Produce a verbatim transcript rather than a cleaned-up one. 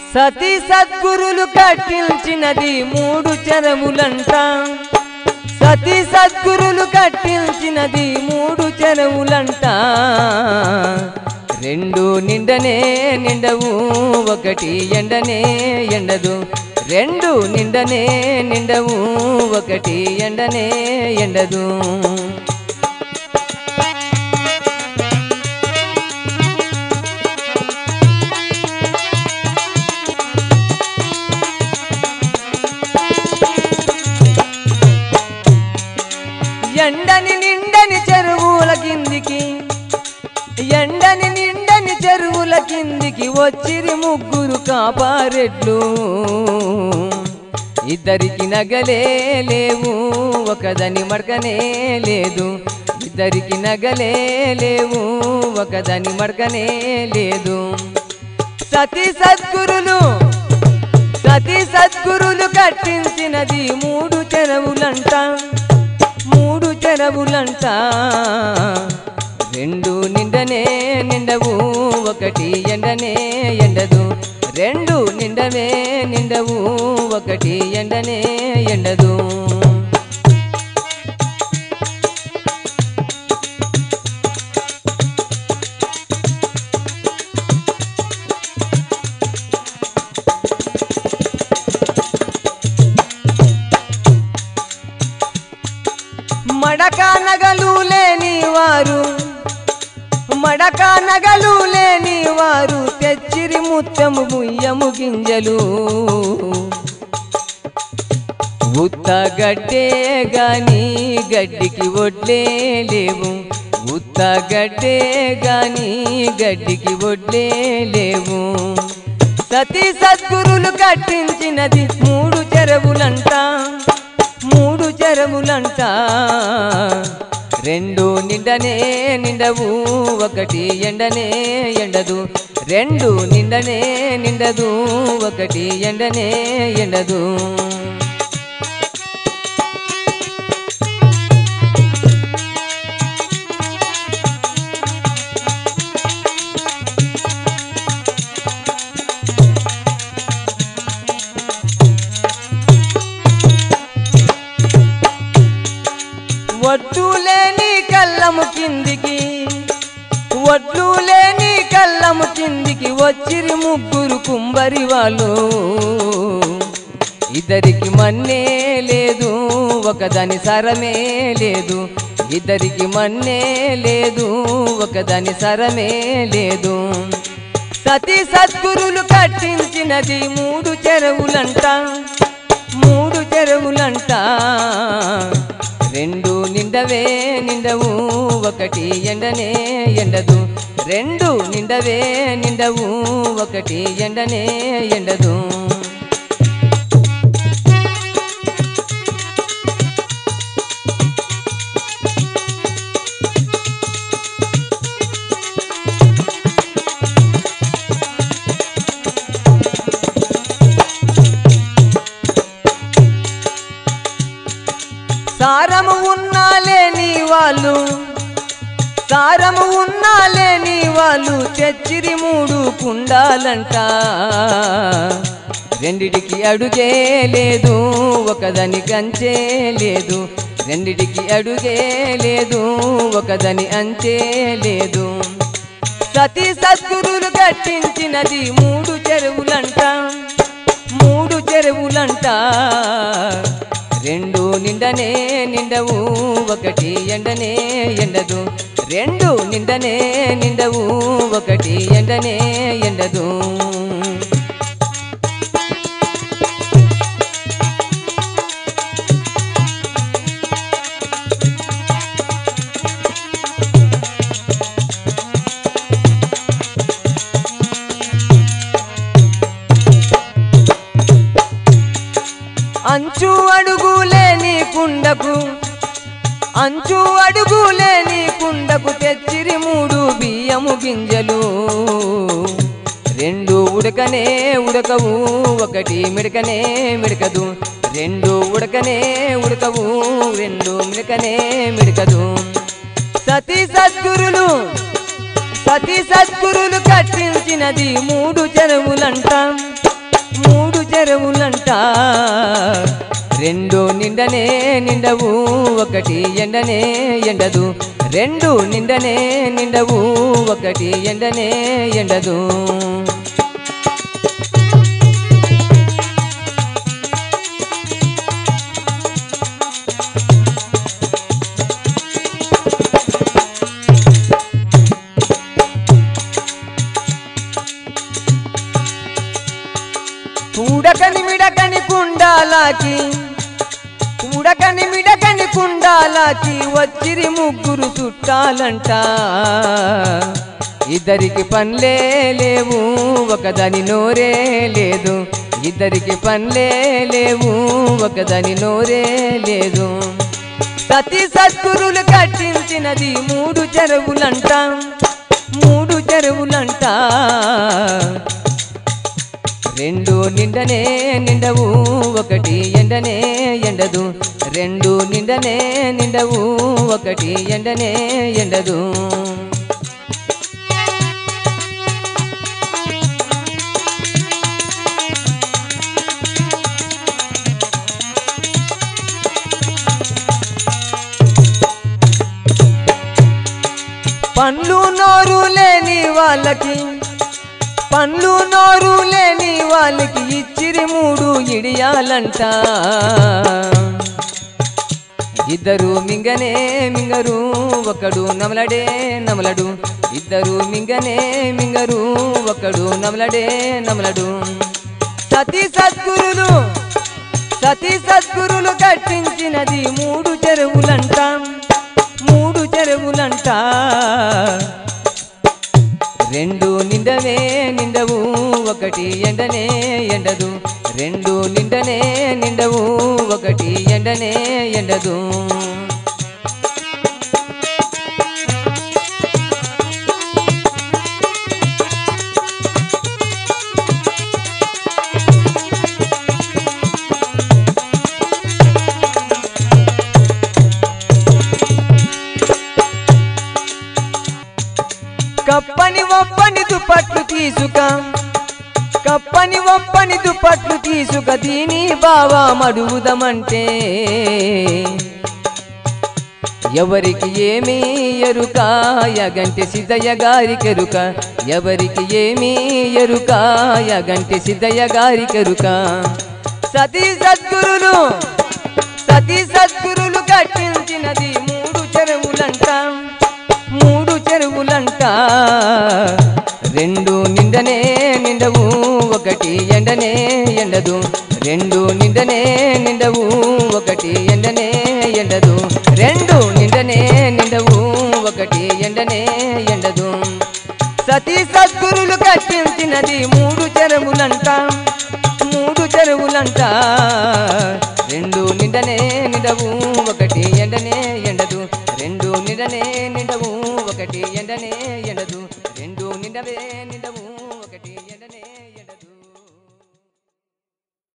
సతీ సద్గురులు కట్టించినది మూడు చెరువులంట సతీ సద్గురులు కట్టించినది మూడు చెరువులంట రెండు నిండనే నిండవు ఒకటి ఎండనే ఎండదు రెండు నిండనే నిండవు ఒకటి ఎండనే ఎండదు ఎండని నిండని చెరువుల కిందికి ఎండని నిండని చెరువుల కిందికి వచ్చిరి ముగ్గురు కాపారెడ్లు ఇద్దరికి నగలే లేవు ఒకదని మడకనే లేదు ఇద్దరికి నగలే లేవు ఒకదని మడకనే లేదు సతీ సద్గురులు సతీ సద్గురులు కట్టించినది మూడు చెరువులంట మూడు చెరువులంట రెండు నిండనే నిండవు ఒకటి ఎండనే ఎండదు రెండు నిండవే నిండవు ఒకటి ఎండనే ఎండదు మడక నగలు లేని వారు మడక నగలు లేని వారు తెచ్చిరి ముత్తము ముయ్యము గింజలు ఉత్త గడ్డే గాని గడ్డికి ఒడ్లే లేవు ఉత్త గడ్డే గాని గడ్డికి ఒడ్లే లేవు సతీ సద్గురులు కట్టించినది మూడు చెరువులంట మూడు చెరువులంట రెండు నిండనే నిండవు ఒకటి ఎండనే ఎండదు రెండు నిండనే నిండదు ఒకటి ఎండనే ఎండదు వడ్లు లేని కళ్ళము కిందికి వడ్లు లేని కళ్ళము కిందికి వచ్చిరి ముగ్గురు కుంబరి వాళ్ళు ఇద్దరికి మన్నే లేదు ఒకదాని సరమే లేదు ఇద్దరికి మన్నే లేదు ఒకదాని సరమే లేదు సతీ సద్గురులు కట్టించినది మూడు చెరువులంట మూడు చెరువులంట రెండు నిండవే నిండవు ఒకటి ఎండనే ఎండదు రెండు నిండవే నిండవు ఒకటి ఎండనే ఎండదు సారము ఉన్నా లేని వాళ్ళు సారము ఉన్నా లేని వాళ్ళు తెచ్చిరి మూడు కుండాలంట రెండిటికి అడుగే లేదు ఒకదని కంచే లేదు రెండిటికి అడుగే లేదు ఒకదని అంచే లేదు సతీ సద్గురులు కట్టించినది మూడు చెరువులంట మూడు చెరువులంట రెండు నిండనే నిండవు ఒకటి ఎండనే ఎండదు రెండు నిండనే నిండవు ఒకటి ఎండనే ఎండదు అంచు అడుగులేని కుండకు అంచు అడుగులేని కుండకు తెచ్చిరి మూడు బియ్యము గింజలు రెండు ఉడకనే ఉడకవు ఒకటి మిడకనే మిడకదు రెండు ఉడకనే ఉడకవు రెండు మిడకనే మిడకదు సతీ సద్గురులు సతీ సద్గురులు కట్టించినది మూడు చెరువులంట మూడు చెరువులంట రెండు నిండనే నిండవు ఒకటి ఎండనే ఎండదు రెండు నిండనే నిండవు ఒకటి ఎండనే ఎండదు కూడకని మిడకని కుండాలాకి కూడకని మిడకని కుండాలాకి వచ్చిరి ముగ్గురు చుట్టాలంట ఇద్దరికి పన్లే లేవు ఒకదాని నోరే లేదు ఇద్దరికి పన్లే లేవు ఒకదాని నోరే లేదు సతీ సద్గురులు కట్టించినది మూడు చెరువులంట మూడు చెరువులంట రెండు నిండనే నిండవు ఒకటి ఎండనే ఎండదు రెండు నిండనే నిండవు ఒకటి ఎండనే ఎండదు పండ్లు నోరు లేని వాళ్ళకి పండ్లు నోరు లేని వాళ్ళకి ఇచ్చిరి మూడు ఇడియాలంట ఇద్దరు మింగనే మింగరు ఒకడు నమలడే నమలడు ఇద్దరు మింగనే మింగరు ఒకడు నమలడే నమలడు సతీ సద్గురులు సతీ సద్గురులు కట్టించినది మూడు చెరువులంట మూడు చెరువులంట రెండు నిండవే నిండవు ఒకటి ఎండనే ఎండదు రెండు నిండనే నిండవు ఒకటి ఎండనే ఎండదు కప్పని ఒప్పని దుప్పట్లు తీసుక కప్పని ఒప్పని దుప్పట్లు తీసుక దీని బావా మడుగుదమంటే ఎవరికి ఏమీ ఎరుక యగంటి సిద్ధయ్య గారికెరుక ఎవరికి ఏమీ ఎరుక యగంటి సిద్ధయ్య గారికెరుక సతీ సద్గురులు సతీ సద్గురులు కట్టించినది మూడు చెరువులంట మూడు చెరువులంట రెండు నిండనే నిండవు ఒకటి ఎండనే ఎండదు రెండు నిండనే నిండవు ఒకటి ఎండనే ఎండదు రెండు నిండనే నిండవు ఒకటి ఎండనే ఎండదు సతీ సద్గురులు కట్టించినది మూడు చెరువులంట మూడు చెరువులంట రెండు నిండనే నిండవు ఒకటి ఎండ